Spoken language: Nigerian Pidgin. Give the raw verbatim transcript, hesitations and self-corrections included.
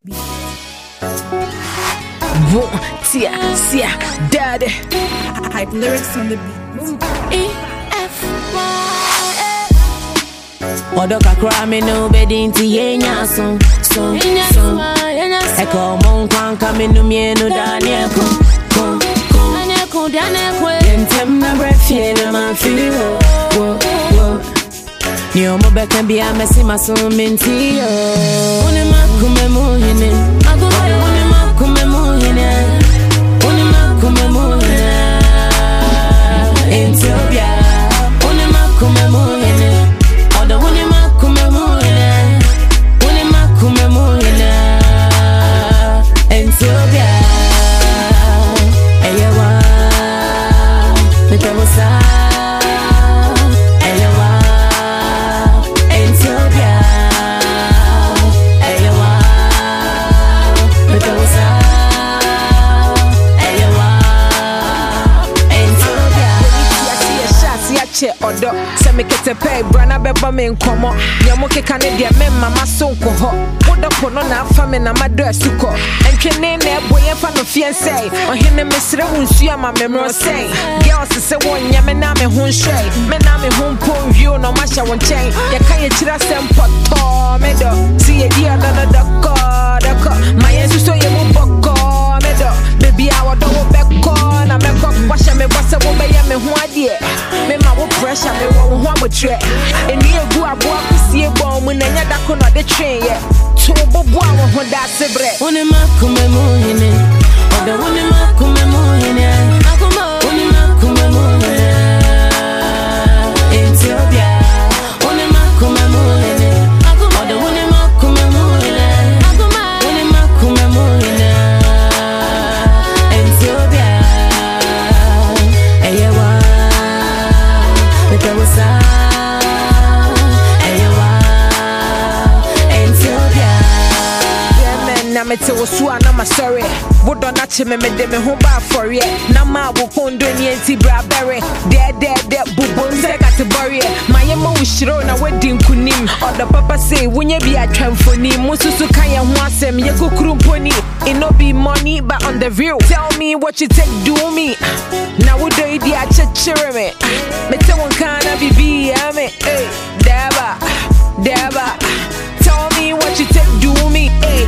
Boom, tia, tia, daddy. Hype lyrics on the beat. E F Y. Odo kakra me no bedin ti yenya so so so. Eko mon kwan ka me no mienu daniel ko ko ko. Daniel ko daniel ko. Entem na brefie na ma feel wo wo. Ni omo be kan bia mesi maso menti yo. Oni makume mo hine. Oni makume mo hine. Oni makume mo hine. Ethiopia. Oni makume mo hine. Odo oni makume mo hine. Oni makume mo hine. Ethiopia. Eyewa. Metemosa. Odo se me kete pay brana beba me nkomo nyamo ke kanede me mama so nko ho odo kono na afa me na mado asuko entwene na eboye fa no fiance ohene mesre wunsu ama memro say girls se wonya me na me ho nhwe me na me ho mpon view no ma hye won chen ye ka ye kira sempoto me do si ye dia da da ko da ko my yesu so ye mo boko me do baby I would do beko na me ko kwashe me bosse wo be ye me ho ade me ma wo pressure me wo ho abotre eni egu abo akusie bon mu na nya da ko no de twen ye to bobo a wo ho da sebre oni makume mo hine odo oni makume mo hine akuma oni makume mo hine Ethiopia oni makume mo hine akuma odo oni makume mo hine akuma oni makume mo hine Ethiopia eyewa Metemosa. Na me te wosua na ma sorry wodo na che me me de me ho ba for ye na ma wo kondo ni enti bra bere de de de bubo nse category ma ye mo wishiro na wedi nkunim odo papa say wonye bi atwamfoni mususu kan ye ho asem ye kokuru poni it no be money but on the real tell me what you take do me na wodo idi a chechere me me te won kana bibi ya me eh deba deba tell me what you take do me eh